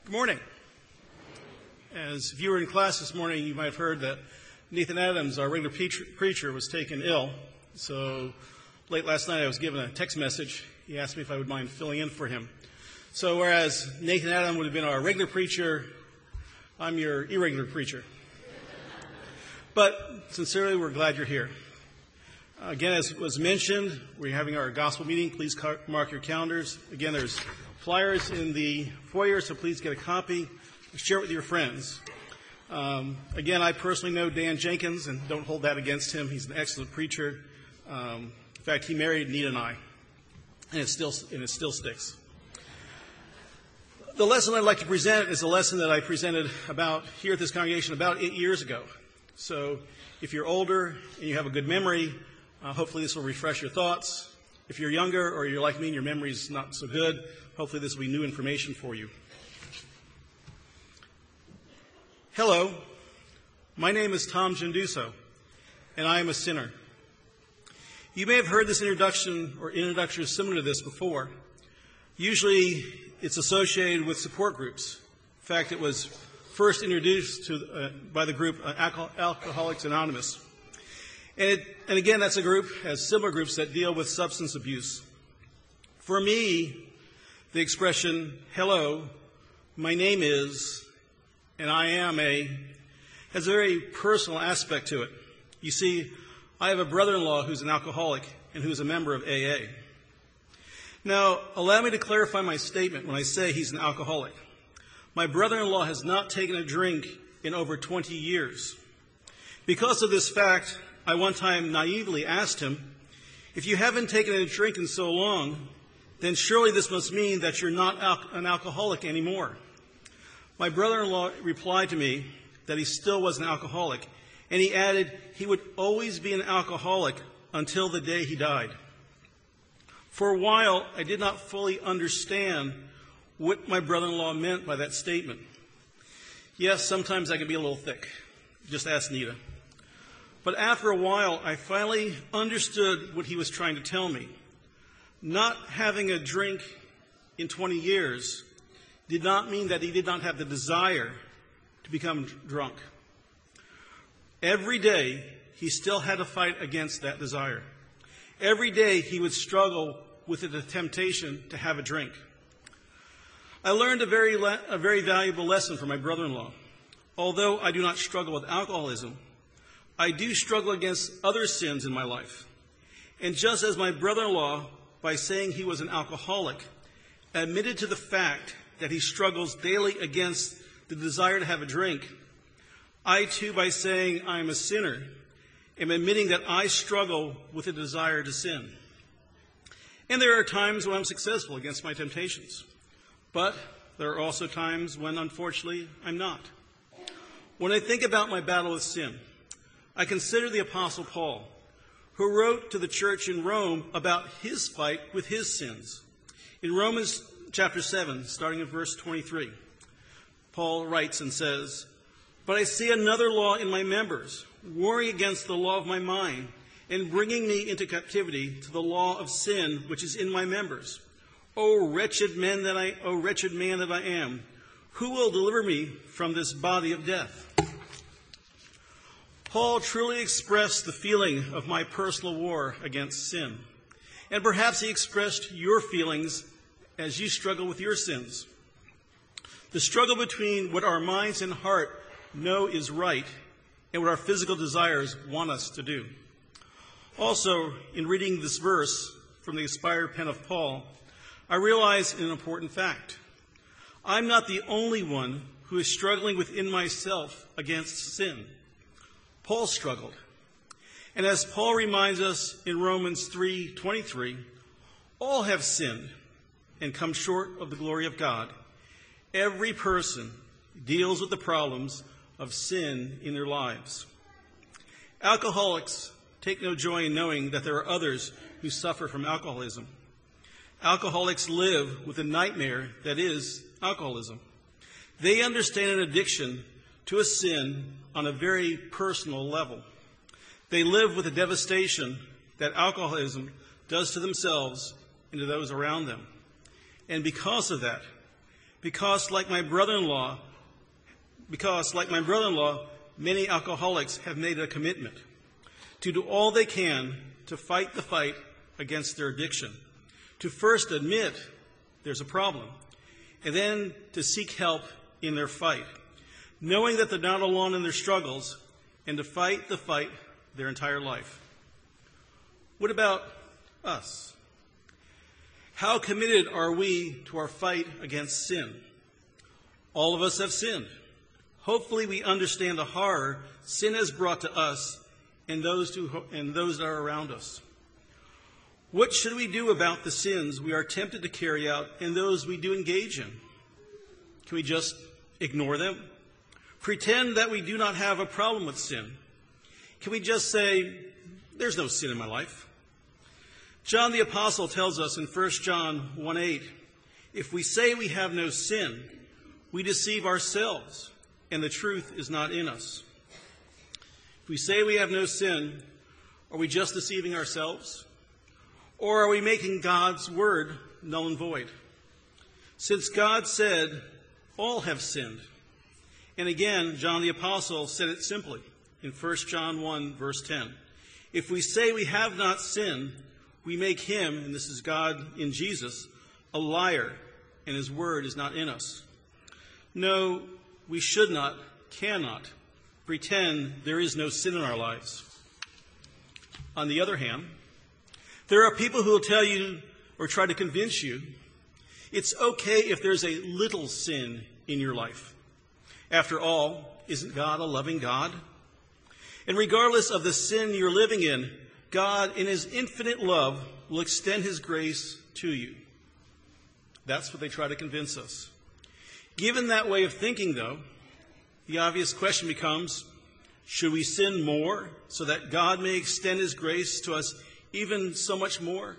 Good morning. As if you were in class this morning, you might have heard that Nathan Adams, our regular preacher, was taken ill. So late last night I was given a text message. He asked me if I would mind filling in for him. So whereas Nathan Adams would have been our regular preacher, I'm your irregular preacher. But sincerely, we're glad you're here. Again, as was mentioned, we're having our gospel meeting. Please mark your calendars. Again, there's flyers in the foyer, so please get a copy. Share it with your friends. Again, I personally know Dan Jenkins, and don't hold that against him. He's an excellent preacher. In fact, he married Nita and I, and it still sticks. The lesson I'd like to present is a lesson that I presented about here at this congregation about 8 years ago. So if you're older and you have a good memory, hopefully this will refresh your thoughts. If you're younger or you're like me and your memory's not so good, hopefully this will be new information for you. Hello, my name is Tom Genduso, and I am a sinner. You may have heard this introduction or introductions similar to this before. Usually it's associated with support groups. In fact, it was first introduced by the group Alcoholics Anonymous. And again, that's a group, as similar groups that deal with substance abuse. For me, the expression, hello, my name is, and I am has a very personal aspect to it. You see, I have a brother-in-law who's an alcoholic and who's a member of AA. Now, allow me to clarify my statement when I say he's an alcoholic. My brother-in-law has not taken a drink in over 20 years. Because of this fact, I one time naively asked him, if you haven't taken a drink in so long, then surely this must mean that you're not an alcoholic anymore. My brother-in-law replied to me that he still was an alcoholic, and he added he would always be an alcoholic until the day he died. For a while, I did not fully understand what my brother-in-law meant by that statement. Yes, sometimes I can be a little thick. Just ask Nita. But after a while, I finally understood what he was trying to tell me. Not having a drink in 20 years did not mean that he did not have the desire to become drunk. Every day, he still had to fight against that desire. Every day, he would struggle with the temptation to have a drink. I learned a very valuable lesson from my brother-in-law. Although I do not struggle with alcoholism, I do struggle against other sins in my life. And just as my brother-in-law, by saying he was an alcoholic, admitted to the fact that he struggles daily against the desire to have a drink, I too, by saying I am a sinner, am admitting that I struggle with a desire to sin. And there are times when I'm successful against my temptations. But there are also times when, unfortunately, I'm not. When I think about my battle with sin, I consider the Apostle Paul, who wrote to the church in Rome about his fight with his sins. In Romans chapter 7, starting at verse 23, Paul writes and says, "But I see another law in my members, warring against the law of my mind, and bringing me into captivity to the law of sin which is in my members. O wretched man that I am, who will deliver me from this body of death?" Paul truly expressed the feeling of my personal war against sin. And perhaps he expressed your feelings as you struggle with your sins. The struggle between what our minds and heart know is right and what our physical desires want us to do. Also, in reading this verse from the inspired pen of Paul, I realize an important fact. I'm not the only one who is struggling within myself against sin. Paul struggled. And as Paul reminds us in Romans 3:23, all have sinned and come short of the glory of God. Every person deals with the problems of sin in their lives. Alcoholics take no joy in knowing that there are others who suffer from alcoholism. Alcoholics live with the nightmare that is alcoholism. They understand an addiction to a sin on a very personal level. They live with the devastation that alcoholism does to themselves and to those around them. And because of that, because like my brother-in-law, many alcoholics have made a commitment to do all they can to fight the fight against their addiction, to first admit there's a problem, and then to seek help in their fight, knowing that they're not alone in their struggles, and to fight the fight their entire life. What about us? How committed are we to our fight against sin? All of us have sinned. Hopefully we understand the horror sin has brought to us and those that are around us. What should we do about the sins we are tempted to carry out and those we do engage in? Can we just ignore them? Pretend that we do not have a problem with sin? Can we just say, there's no sin in my life? John the Apostle tells us in 1 John 1:8, if we say we have no sin, we deceive ourselves, and the truth is not in us. If we say we have no sin, are we just deceiving ourselves? Or are we making God's word null and void? Since God said, all have sinned. And again, John the Apostle said it simply in 1 John 1, verse 10. If we say we have not sinned, we make him, and this is God in Jesus, a liar, and his word is not in us. No, we should not, cannot pretend there is no sin in our lives. On the other hand, there are people who will tell you or try to convince you it's okay if there's a little sin in your life. After all, isn't God a loving God? And regardless of the sin you're living in, God, in his infinite love, will extend his grace to you. That's what they try to convince us. Given that way of thinking, though, the obvious question becomes, should we sin more so that God may extend his grace to us even so much more?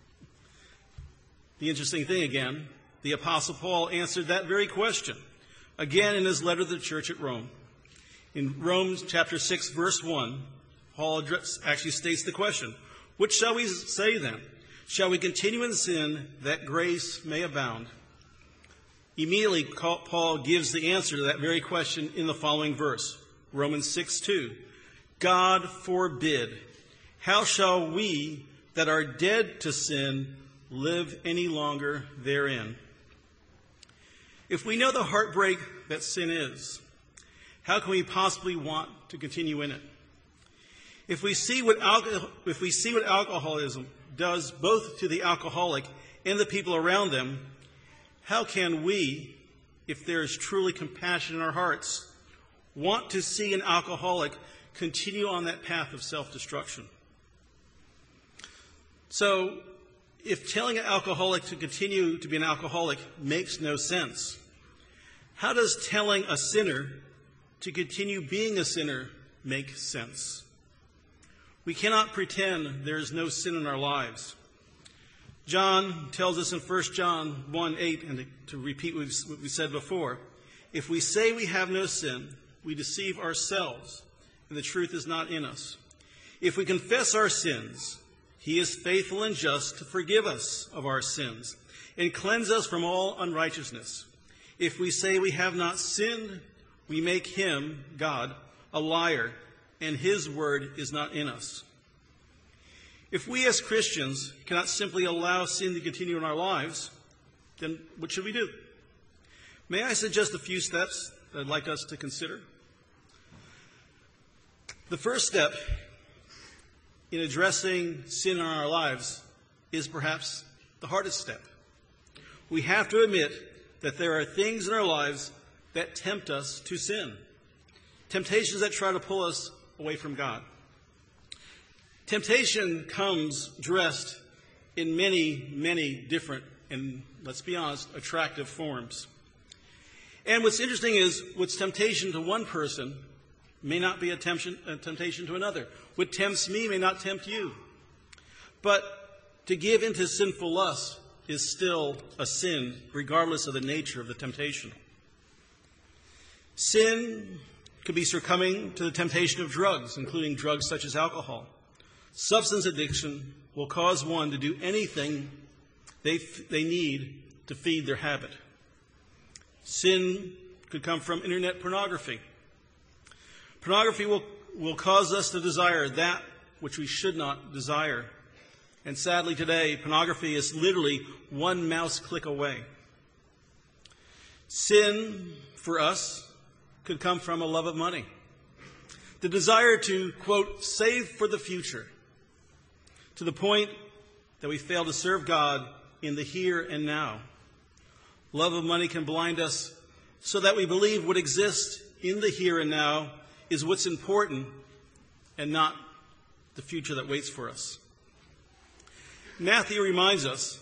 The interesting thing again, the Apostle Paul answered that very question, again in his letter to the church at Rome. In Romans chapter 6, verse 1, Paul actually states the question, what shall we say then? Shall we continue in sin that grace may abound? Immediately, Paul gives the answer to that very question in the following verse, Romans 6:2. God forbid. How shall we that are dead to sin live any longer therein? If we know the heartbreak that sin is, how can we possibly want to continue in it? If we see what alcoholism does both to the alcoholic and the people around them, how can we, if there is truly compassion in our hearts, want to see an alcoholic continue on that path of self-destruction? So, if telling an alcoholic to continue to be an alcoholic makes no sense, how does telling a sinner to continue being a sinner make sense? We cannot pretend there is no sin in our lives. John tells us in 1 John 1:8, and to repeat what we said before, if we say we have no sin, we deceive ourselves, and the truth is not in us. If we confess our sins, he is faithful and just to forgive us of our sins and cleanse us from all unrighteousness. If we say we have not sinned, we make him, God, a liar, and his word is not in us. If we as Christians cannot simply allow sin to continue in our lives, then what should we do? May I suggest a few steps that I'd like us to consider? The first step in addressing sin in our lives is perhaps the hardest step. We have to admit that there are things in our lives that tempt us to sin, temptations that try to pull us away from God. Temptation comes dressed in many, many different and, let's be honest, attractive forms. And what's interesting is what's temptation to one person may not be a temptation to another. What tempts me may not tempt you. But to give into sinful lust is still a sin, regardless of the nature of the temptation. Sin could be succumbing to the temptation of drugs, including drugs such as alcohol. Substance addiction will cause one to do anything they need to feed their habit. Sin could come from internet pornography. Pornography will cause us to desire that which we should not desire. And sadly today, pornography is literally one mouse click away. Sin, for us, could come from a love of money. The desire to, quote, save for the future, to the point that we fail to serve God in the here and now. Love of money can blind us so that we believe what exists in the here and now is what's important and not the future that waits for us. Matthew reminds us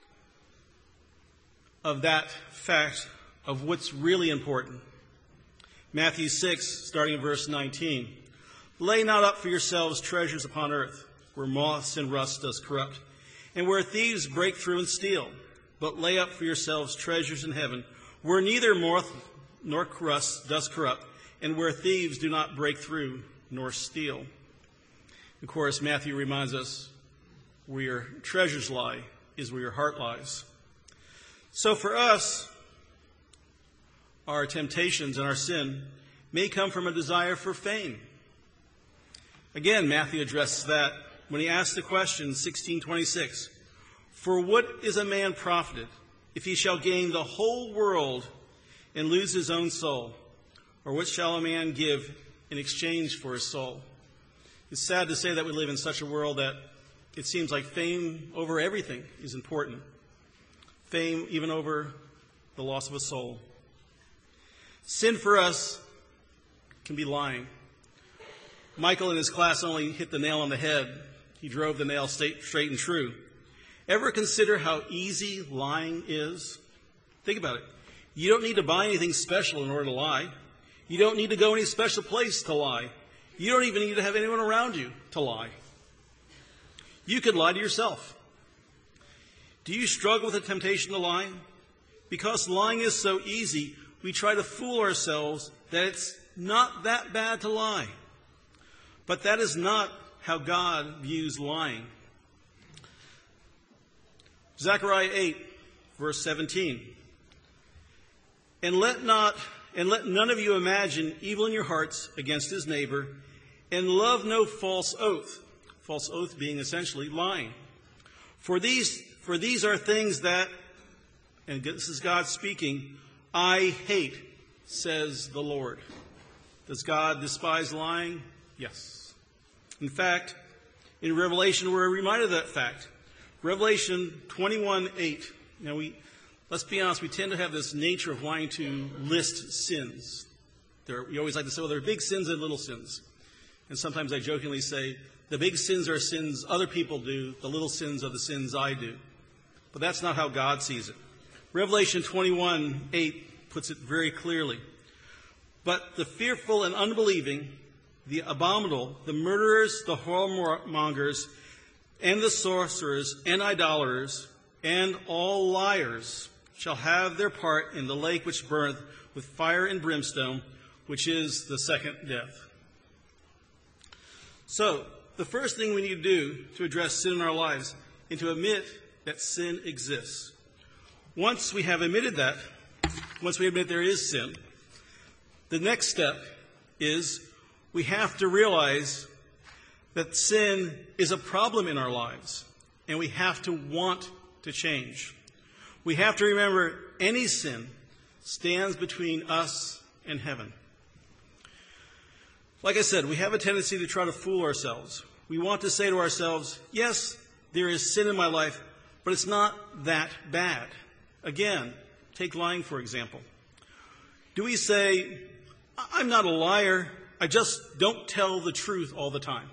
of that fact of what's really important. Matthew 6, starting in verse 19. Lay not up for yourselves treasures upon earth, where moths and rust does corrupt, and where thieves break through and steal. But lay up for yourselves treasures in heaven, where neither moth nor rust does corrupt, and where thieves do not break through nor steal. Of course, Matthew reminds us where your treasures lie is where your heart lies. So for us, our temptations and our sin may come from a desire for fame. Again, Matthew addresses that when he asks the question, 16:26, for what is a man profited if he shall gain the whole world and lose his own soul? Or what shall a man give in exchange for his soul? It's sad to say that we live in such a world that it seems like fame over everything is important. Fame even over the loss of a soul. Sin for us can be lying. Michael in his class only hit the nail on the head. He drove the nail straight and true. Ever consider how easy lying is? Think about it. You don't need to buy anything special in order to lie. You don't need to go any special place to lie. You don't even need to have anyone around you to lie. You could lie to yourself. Do you struggle with the temptation to lie? Because lying is so easy, we try to fool ourselves that it's not that bad to lie. But that is not how God views lying. Zechariah 8, verse 17. And let none of you imagine evil in your hearts against his neighbor, and love no false oath. False oath being essentially lying. For these are things that, and this is God speaking, I hate, says the Lord. Does God despise lying? Yes. In fact, in Revelation, we're reminded of that fact. Revelation 21:8. Now, let's be honest, we tend to have this nature of wanting to list sins. We always like to say, well, there are big sins and little sins. And sometimes I jokingly say, the big sins are sins other people do, the little sins are the sins I do. But that's not how God sees it. Revelation 21:8 puts it very clearly. But the fearful and unbelieving, the abominable, the murderers, the whoremongers, and the sorcerers, and idolaters, and all liars shall have their part in the lake which burneth with fire and brimstone, which is the second death. So, the first thing we need to do to address sin in our lives is to admit that sin exists. Once we have admitted that, once we admit there is sin, the next step is we have to realize that sin is a problem in our lives, and we have to want to change. We have to remember any sin stands between us and heaven. Like I said, we have a tendency to try to fool ourselves. We want to say to ourselves, yes, there is sin in my life, but it's not that bad. Again, take lying, for example. Do we say, I'm not a liar, I just don't tell the truth all the time?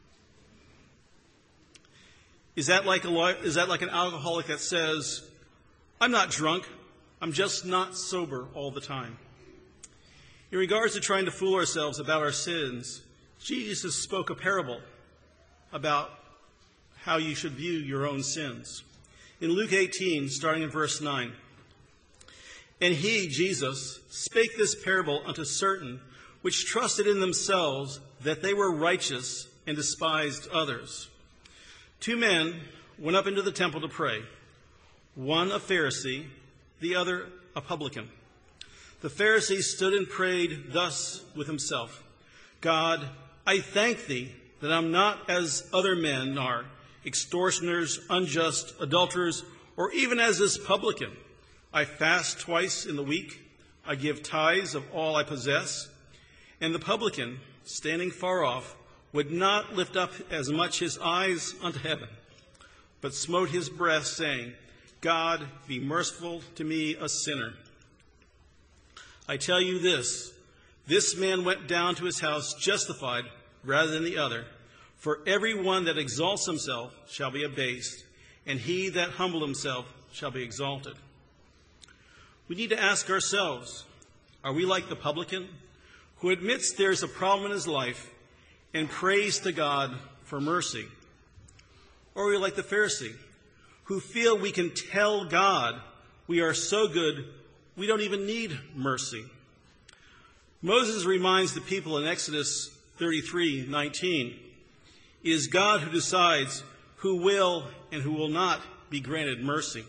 Is that like an alcoholic that says, I'm not drunk, I'm just not sober all the time? In regards to trying to fool ourselves about our sins, Jesus spoke a parable about how you should view your own sins. In Luke 18, starting in verse 9, and he, Jesus, spake this parable unto certain which trusted in themselves that they were righteous and despised others. 2 men went up into the temple to pray, one a Pharisee, the other a publican. The Pharisee stood and prayed thus with himself, God, I thank thee that I'm not as other men are, extortioners, unjust, adulterers, or even as this publican. I fast twice in the week. I give tithes of all I possess. And the publican, standing far off, would not lift up as much his eyes unto heaven, but smote his breast, saying, God, be merciful to me, a sinner. I tell you this man went down to his house justified rather than the other. For every one that exalts himself shall be abased, and he that humble himself shall be exalted. We need to ask ourselves, are we like the publican who admits there's a problem in his life and prays to God for mercy? Or are we like the Pharisee who feel we can tell God we are so good we don't even need mercy? Moses reminds the people in Exodus 33:19, it is God who decides who will and who will not be granted mercy.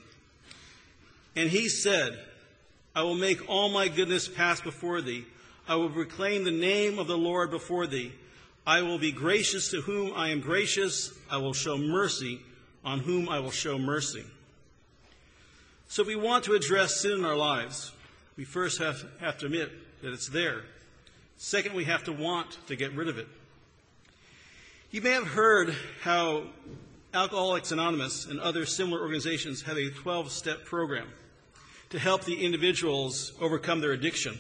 And he said, I will make all my goodness pass before thee. I will proclaim the name of the Lord before thee. I will be gracious to whom I am gracious. I will show mercy on whom I will show mercy. So if we want to address sin in our lives, we first have to admit that it's there. Second, we have to want to get rid of it. You may have heard how Alcoholics Anonymous and other similar organizations have a 12-step program to help the individuals overcome their addiction.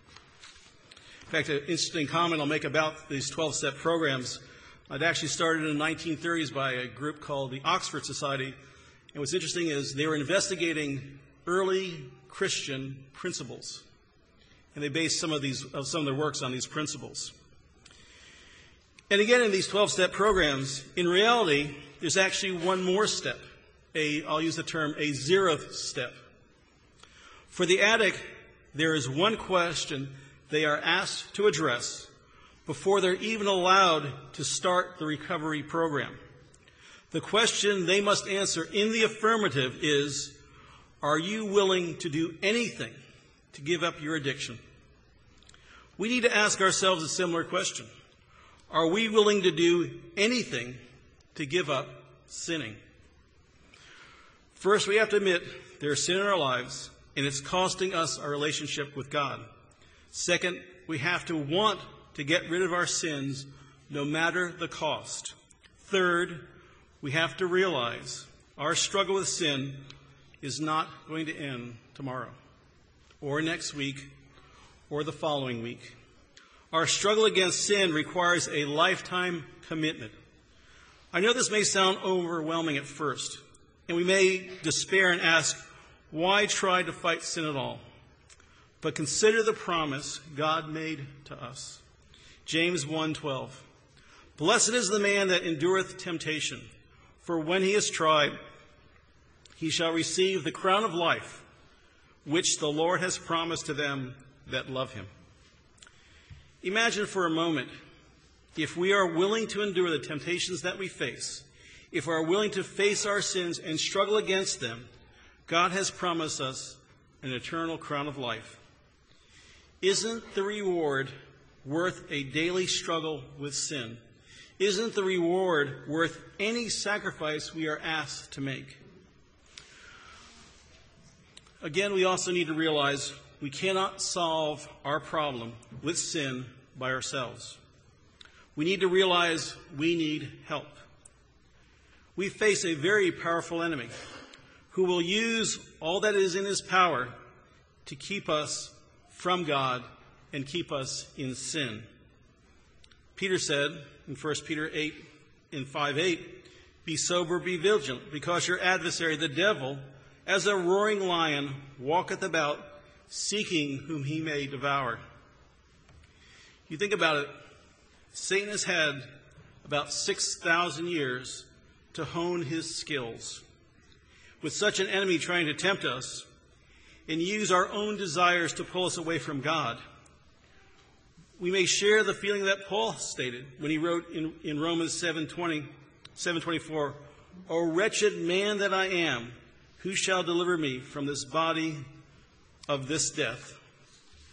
In fact, an interesting comment I'll make about these 12-step programs, it actually started in the 1930s by a group called the Oxford Society. And what's interesting is they were investigating early Christian principles. And they based some of their works on these principles. And again, in these 12-step programs, in reality, there's actually one more step. I'll use the term, a 0th step. For the addict, there is one question they are asked to address before they're even allowed to start the recovery program. The question they must answer in the affirmative is, are you willing to do anything to give up your addiction? We need to ask ourselves a similar question. Are we willing to do anything to give up sinning? First, we have to admit there's sin in our lives, and it's costing us our relationship with God. Second, we have to want to get rid of our sins no matter the cost. Third, we have to realize our struggle with sin is not going to end tomorrow, or next week, or the following week. Our struggle against sin requires a lifetime commitment. I know this may sound overwhelming at first, and we may despair and ask, why try to fight sin at all? But consider the promise God made to us. James 1:12. Blessed is the man that endureth temptation, for when he is tried, he shall receive the crown of life, which the Lord has promised to them that love him. Imagine for a moment, if we are willing to endure the temptations that we face, if we are willing to face our sins and struggle against them, God has promised us an eternal crown of life. Isn't the reward worth a daily struggle with sin? Isn't the reward worth any sacrifice we are asked to make? Again, we also need to realize we cannot solve our problem with sin by ourselves. We need to realize we need help. We face a very powerful enemy who will use all that is in his power to keep us from God and keep us in sin. Peter said in 1 Peter 5:8, be sober, be vigilant, because your adversary, the devil, as a roaring lion, walketh about, seeking whom he may devour. You think about it, Satan has had about 6,000 years to hone his skills. With such an enemy trying to tempt us and use our own desires to pull us away from God, we may share the feeling that Paul stated when he wrote in Romans 7:24, O wretched man that I am, who shall deliver me from this body of this death?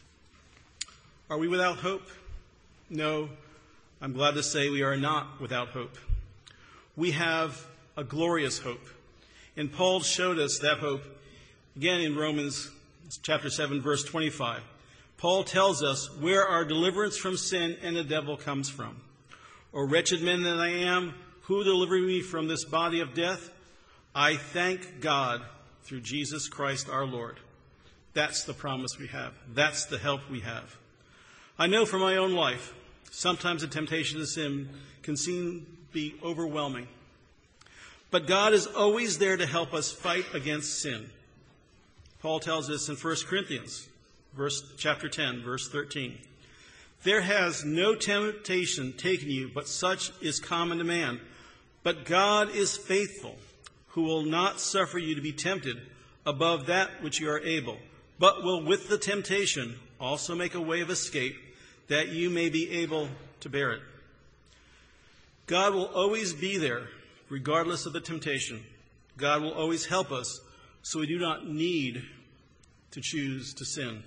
Are we without hope? No, I'm glad to say we are not without hope. We have a glorious hope. And Paul showed us that hope again in Romans chapter 7, verse 25. Paul tells us where our deliverance from sin and the devil comes from. O wretched man that I am, who delivered me from this body of death? I thank God through Jesus Christ our Lord. That's the promise we have. That's the help we have. I know from my own life, sometimes the temptation to sin can seem to be overwhelming. But God is always there to help us fight against sin. Paul tells us in 1 Corinthians, chapter 10, verse 13. There has no temptation taken you, but such is common to man. But God is faithful, who will not suffer you to be tempted above that which you are able, but will with the temptation also make a way of escape, that you may be able to bear it. God will always be there, regardless of the temptation. God will always help us, so we do not need to choose to sin.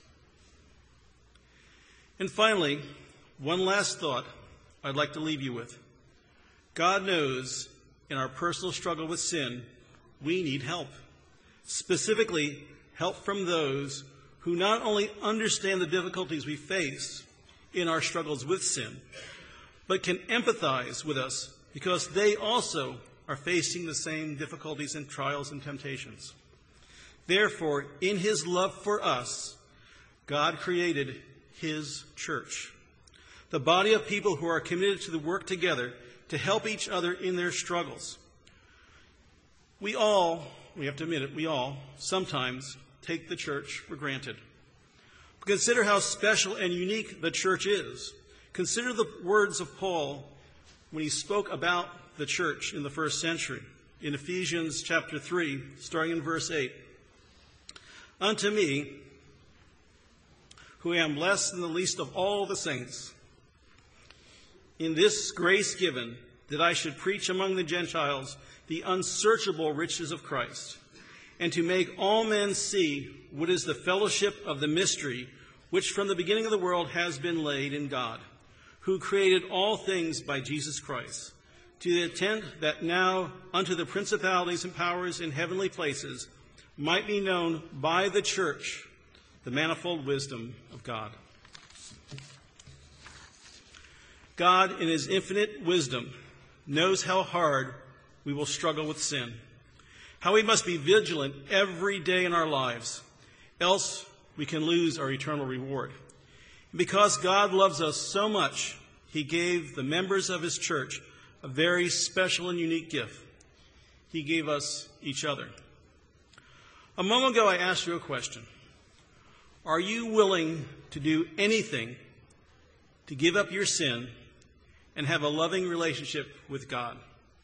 And finally, one last thought I'd like to leave you with. God knows in our personal struggle with sin, we need help. Specifically, help from those who not only understand the difficulties we face in our struggles with sin, but can empathize with us because they also are facing the same difficulties and trials and temptations. Therefore, in his love for us, God created his church, the body of people who are committed to the work together to help each other in their struggles. We have to admit it, we all sometimes take the church for granted. But consider how special and unique the church is. Consider the words of Paul when he spoke about the church in the first century. In Ephesians chapter 3, starting in verse 8. Unto me, who am less than the least of all the saints, in this grace given, that I should preach among the Gentiles the unsearchable riches of Christ, and to make all men see what is the fellowship of the mystery, which from the beginning of the world has been laid in God, who created all things by Jesus Christ, to the intent that now unto the principalities and powers in heavenly places might be known by the church the manifold wisdom of God. God, in his infinite wisdom, knows how hard we will struggle with sin, how we must be vigilant every day in our lives, else we can lose our eternal reward. And because God loves us so much, he gave the members of his church a very special and unique gift. He gave us each other. A moment ago, I asked you a question. Are you willing to do anything to give up your sin and have a loving relationship with God?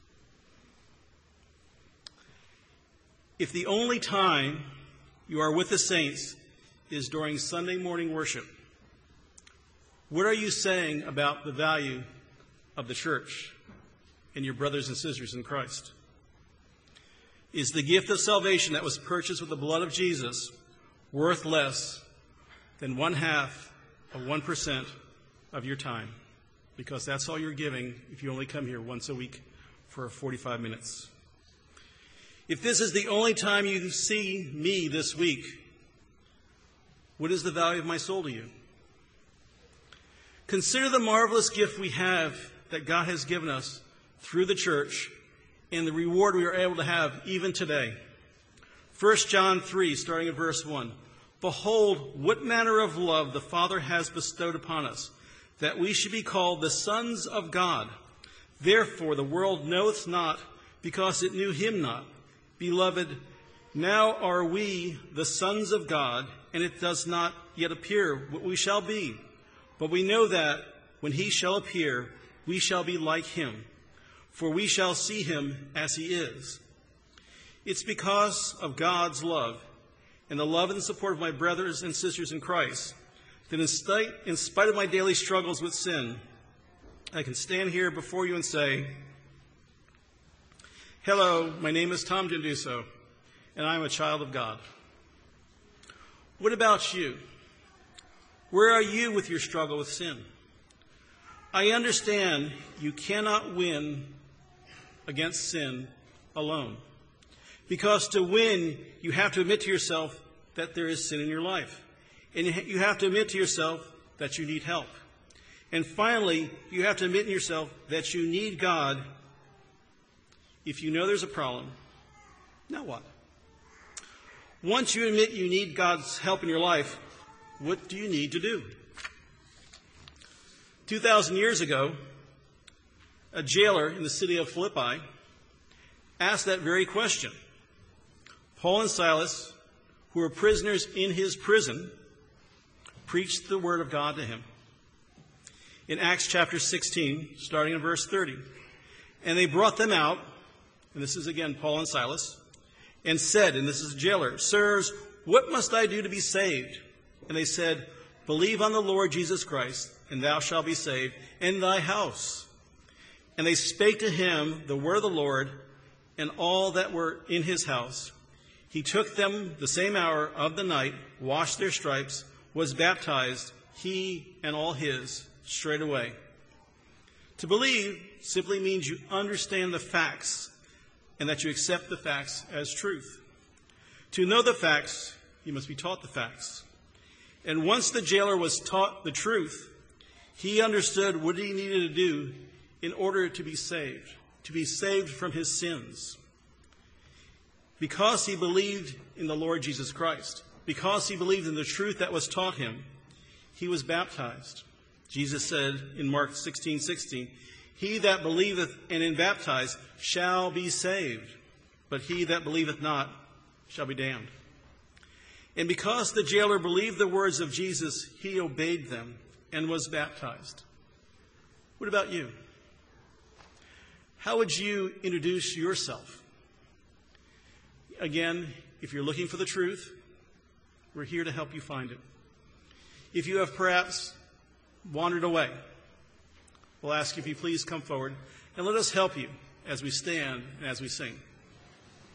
If the only time you are with the saints is during Sunday morning worship, what are you saying about the value of the church and your brothers and sisters in Christ? Is the gift of salvation that was purchased with the blood of Jesus worth less than 1/2% of your time? Because that's all you're giving if you only come here once a week for 45 minutes. If this is the only time you see me this week, what is the value of my soul to you? Consider the marvelous gift we have that God has given us through the church and the reward we are able to have even today. 1 John 3, starting at verse 1. Behold, what manner of love the Father has bestowed upon us, that we should be called the sons of God. Therefore the world knoweth not, because it knew him not. Beloved, now are we the sons of God, and it does not yet appear what we shall be. But we know that when he shall appear, we shall be like him, for we shall see him as he is. It's because of God's love and the love and support of my brothers and sisters in Christ that in spite of my daily struggles with sin, I can stand here before you and say, hello, my name is Tom Genduso, and I'm a child of God. What about you? Where are you with your struggle with sin? I understand you cannot win against sin alone. Because to win, you have to admit to yourself that there is sin in your life. And you have to admit to yourself that you need help. And finally, you have to admit to yourself that you need God. If you know there's a problem, now what? Once you admit you need God's help in your life, what do you need to do? 2,000 years ago, a jailer in the city of Philippi asked that very question. Paul and Silas, who were prisoners in his prison, preached the word of God to him. In Acts chapter 16, starting in verse 30, and they brought them out, and this is again Paul and Silas, and said, and this is the jailer, "Sirs, what must I do to be saved?" And they said, "Believe on the Lord Jesus Christ, and thou shalt be saved, and thy house." And they spake to him the word of the Lord, and all that were in his house. He took them the same hour of the night, washed their stripes, was baptized, he and all his, straightway. To believe simply means you understand the facts and that you accept the facts as truth. To know the facts, you must be taught the facts. And once the jailer was taught the truth, he understood what he needed to do in order to be saved from his sins. Because he believed in the Lord Jesus Christ, because he believed in the truth that was taught him, he was baptized. Jesus said in Mark 16:16, "He that believeth and is baptized shall be saved, but he that believeth not shall be damned." And because the jailer believed the words of Jesus, he obeyed them and was baptized. What about you? How would you introduce yourself? Again, if you're looking for the truth, we're here to help you find it. If you have perhaps wandered away, we'll ask you if you please come forward and let us help you as we stand and as we sing.